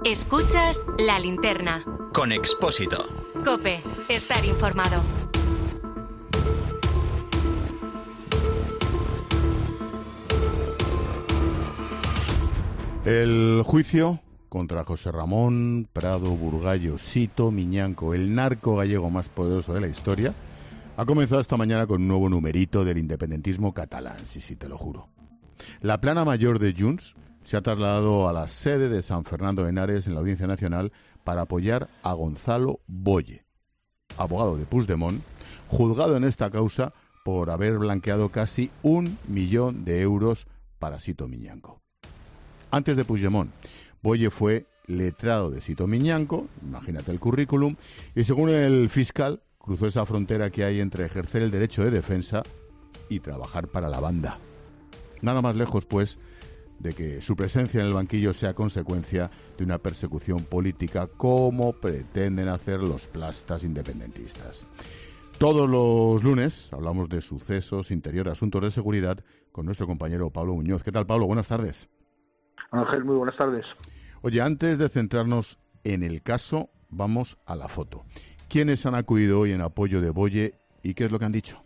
Escuchas La Linterna. Con Expósito. COPE. Estar informado. El juicio contra José Ramón Prado Burgallo Sito Miñanco, el narco gallego más poderoso de la historia, ha comenzado esta mañana con un nuevo numerito del independentismo catalán, sí, te lo juro. La plana mayor de Junts se ha trasladado a la sede de San Fernando de Henares en la Audiencia Nacional para apoyar a Gonzalo Boye, abogado de Puigdemont, juzgado en esta causa por haber blanqueado casi 1 millón de euros para Sito Miñanco. Antes de Puigdemont, Boye fue letrado de Sito Miñanco, imagínate el currículum, y según el fiscal, cruzó esa frontera que hay entre ejercer el derecho de defensa y trabajar para la banda. Nada más lejos, pues, de que su presencia en el banquillo sea consecuencia de una persecución política como pretenden hacer los plastas independentistas. Todos los lunes hablamos de sucesos, interior, asuntos de seguridad con nuestro compañero Pablo Muñoz. ¿Qué tal, Pablo? Buenas tardes. Ángel, muy buenas tardes. Oye, antes de centrarnos en el caso, vamos a la foto. ¿Quiénes han acudido hoy en apoyo de Boye y qué es lo que han dicho?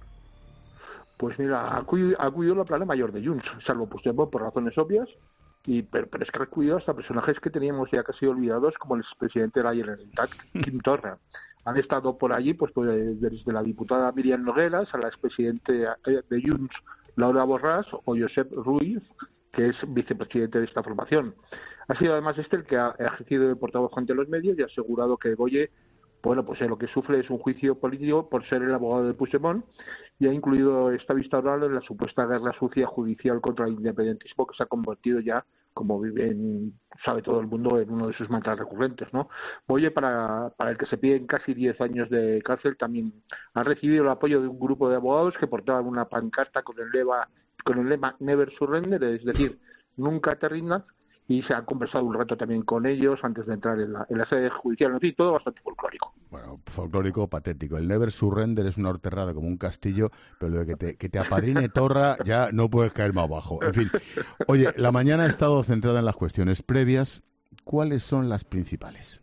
Pues mira, ha acudido la plana mayor de Junts, salvo Puigdemont por razones obvias, pero es que ha acudido hasta personajes que teníamos ya casi olvidados, como el expresidente de la Generalitat, Quim Torra. Han estado por allí pues desde la diputada Míriam Nogueras a la expresidente de Junts, Laura Borràs, o Josep Ruiz, que es vicepresidente de esta formación. Ha sido además el que ha ejercido de portavoz ante los medios y ha asegurado que Boye, bueno, pues lo que sufre es un juicio político por ser el abogado de Puigdemont, y ha incluido esta vista oral en la supuesta guerra sucia judicial contra el independentismo que se ha convertido ya, como sabe todo el mundo, en uno de sus mantras recurrentes, ¿no? Boye, para el que se piden casi 10 años de cárcel, también ha recibido el apoyo de un grupo de abogados que portaban una pancarta con el lema Never Surrender, es decir, nunca te rindas, y se ha conversado un rato también con ellos antes de entrar en la sede judicial. En fin, todo bastante folclórico. Bueno, folclórico, patético. El Never Surrender es una horterrada como un castillo, pero lo de que te apadrine Torra ya no puedes caer más abajo. En fin, oye, la mañana ha estado centrada en las cuestiones previas. ¿Cuáles son las principales?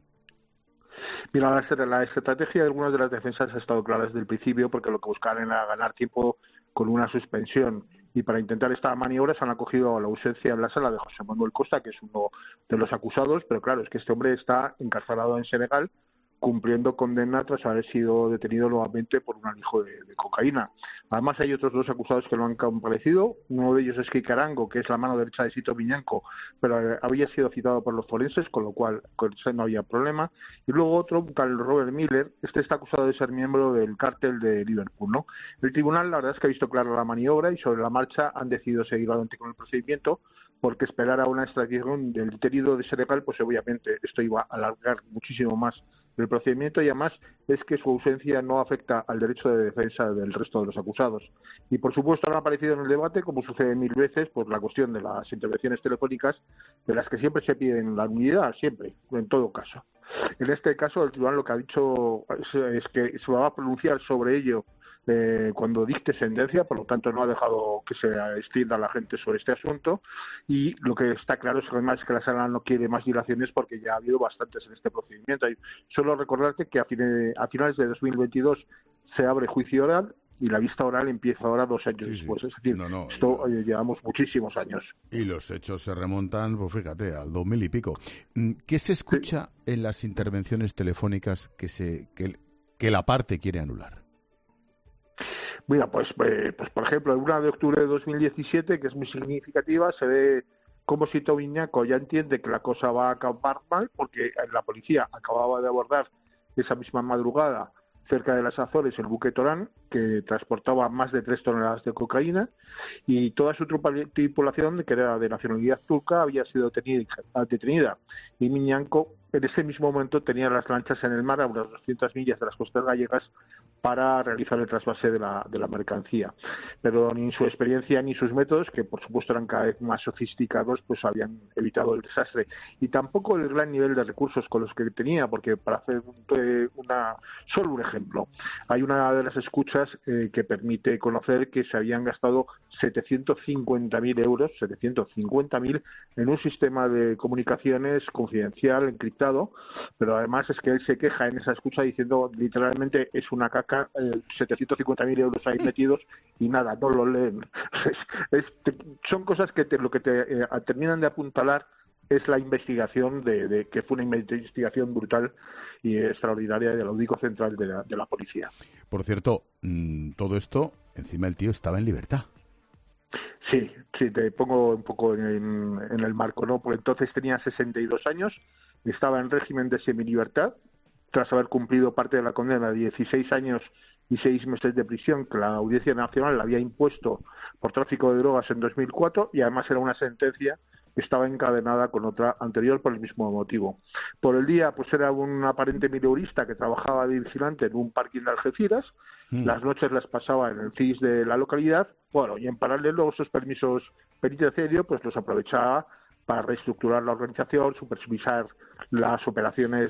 Mira, la estrategia de algunas de las defensas ha estado clara desde el principio, porque lo que buscaban era ganar tiempo con una suspensión, y para intentar esta maniobra se han acogido a la ausencia en la sala de José Manuel Costa, que es uno de los acusados, pero claro, es que este hombre está encarcelado en Senegal cumpliendo condena tras haber sido detenido nuevamente por un alijo de cocaína. Además, hay otros dos acusados que no han comparecido. Uno de ellos es Quique Arango, que es la mano derecha de Sito Miñanco, pero había sido citado por los forenses, con lo cual con eso no había problema. Y luego otro, un tal Robert Miller, está acusado de ser miembro del cártel de Liverpool, ¿no? El tribunal, la verdad es que ha visto clara la maniobra y sobre la marcha han decidido seguir adelante con el procedimiento, porque esperar a una extradición del detenido de Senegal, pues obviamente esto iba a alargar muchísimo más el procedimiento, y además es que su ausencia no afecta al derecho de defensa del resto de los acusados. Y por supuesto han aparecido en el debate, como sucede 1000 veces, por la cuestión de las intervenciones telefónicas, de las que siempre se piden la unidad, siempre, en todo caso. En este caso el tribunal lo que ha dicho es que se va a pronunciar sobre ello cuando dicte sentencia, por lo tanto no ha dejado que se extienda la gente sobre este asunto, y lo que está claro es además que la sala no quiere más dilaciones porque ya ha habido bastantes en este procedimiento. Y solo recordarte que a finales de 2022 se abre juicio oral y la vista oral empieza ahora 2 años después. Es decir, llevamos muchísimos años. Y los hechos se remontan, pues fíjate, al 2000 y pico. ¿Qué se escucha en las intervenciones telefónicas que la parte quiere anular? Mira, pues por ejemplo, en una de octubre de 2017, que es muy significativa, se ve cómo Sito Miñanco ya entiende que la cosa va a acabar mal, porque la policía acababa de abordar esa misma madrugada cerca de las Azores el buque Torán, que transportaba más de 3 toneladas de cocaína, y toda su tripulación, que era de nacionalidad turca, había sido detenida. Y Miñanco en ese mismo momento tenía las lanchas en el mar a unas 200 millas de las costas gallegas para realizar el trasvase de la mercancía. Pero ni su experiencia ni sus métodos, que por supuesto eran cada vez más sofisticados, pues habían evitado el desastre. Y tampoco el gran nivel de recursos con los que tenía, porque para hacer solo un ejemplo, hay una de las escuchas que permite conocer que se habían gastado 750.000 euros, 750.000, en un sistema de comunicaciones confidencial, encriptado, pero además es que él se queja en esa escucha diciendo literalmente es una caca, 750.000 euros ahí metidos y nada, no lo leen. Son cosas que lo que te terminan de apuntalar es la investigación que fue una investigación brutal y extraordinaria del Audico Central de la policía. Por cierto, todo esto, encima el tío estaba en libertad. Sí, te pongo un poco en el marco, ¿no? Por entonces tenía 62 años, estaba en régimen de semilibertad, tras haber cumplido parte de la condena de 16 años y 6 meses de prisión que la Audiencia Nacional le había impuesto por tráfico de drogas en 2004, y además era una sentencia que estaba encadenada con otra anterior por el mismo motivo. Por el día, pues era un aparente mileurista que trabajaba de vigilante en un parking de Algeciras, las noches las pasaba en el CIS de la localidad, bueno, y en paralelo esos permisos penitenciarios pues los aprovechaba para reestructurar la organización, supervisar las operaciones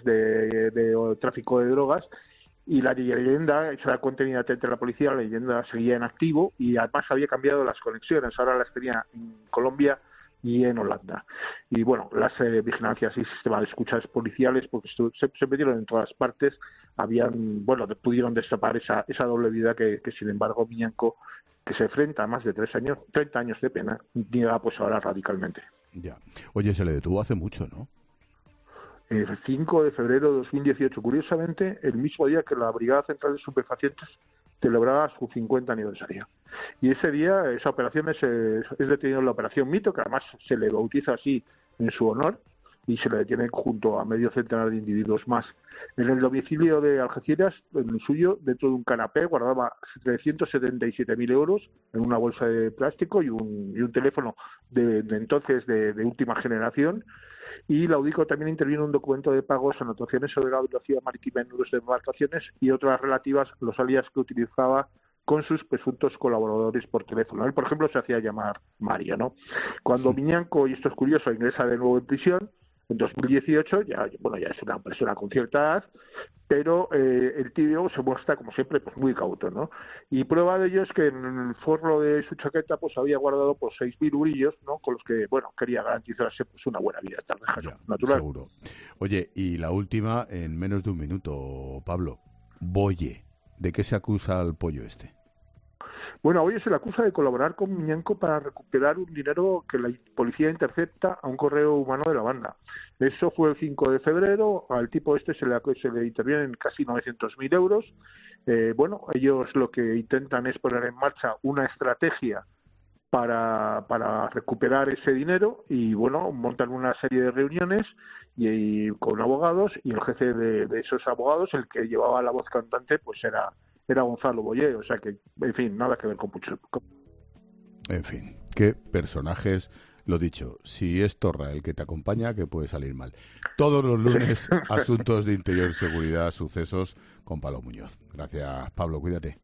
de tráfico de drogas, y la leyenda, se da cuenta inmediatamente la policía, la leyenda seguía en activo y además había cambiado las conexiones, ahora las tenía en Colombia y en Holanda. Y bueno, las vigilancias y sistemas de escuchas policiales, porque se metieron en todas partes, pudieron destapar esa doble vida que sin embargo Miñanco, que se enfrenta a más de 30 años de pena, niega pues ahora radicalmente. Ya. Oye, se le detuvo hace mucho, ¿no? El 5 de febrero de 2018, curiosamente, el mismo día que la Brigada Central de Estupefacientes celebraba su 50 aniversario. Y ese día, esa operación es detenida en la Operación Mito, que además se le bautiza así en su honor, y se le detiene junto a medio centenar de individuos más. En el domicilio de Algeciras, en el suyo, dentro de un canapé, guardaba 377.000 euros en una bolsa de plástico y un teléfono de entonces de última generación. Y la Audico también intervino en un documento de pagos, anotaciones sobre la velocidad marítima en nudos de embarcaciones y otras relativas a los alias que utilizaba con sus presuntos colaboradores por teléfono. Él, por ejemplo, se hacía llamar Mario, ¿no? Cuando Miñanco, y esto es curioso, ingresa de nuevo en prisión, en 2018, ya es una persona con cierta edad, pero el tío se muestra, como siempre, pues muy cauto, ¿no? Y prueba de ello es que en el forro de su chaqueta pues había guardado pues 6.000 eurillos, ¿no? Con los que, quería garantizarse pues una buena vida natural. Seguro. Oye, y la última, en menos de un minuto, Pablo. Boye. ¿De qué se acusa al pollo este? Bueno, hoy se le acusa de colaborar con Miñanco para recuperar un dinero que la policía intercepta a un correo humano de la banda. Eso fue el 5 de febrero, al tipo este se le intervienen casi 900.000 euros. Ellos lo que intentan es poner en marcha una estrategia para recuperar ese dinero y, montan una serie de reuniones y con abogados, y el jefe de esos abogados, el que llevaba la voz cantante, pues era Gonzalo Boye, o sea que, en fin, nada que ver con Puigdemont. En fin, qué personajes. Lo dicho, si es Torra el que te acompaña, que puede salir mal. Todos los lunes, asuntos de interior, seguridad, sucesos, con Pablo Muñoz. Gracias, Pablo, cuídate.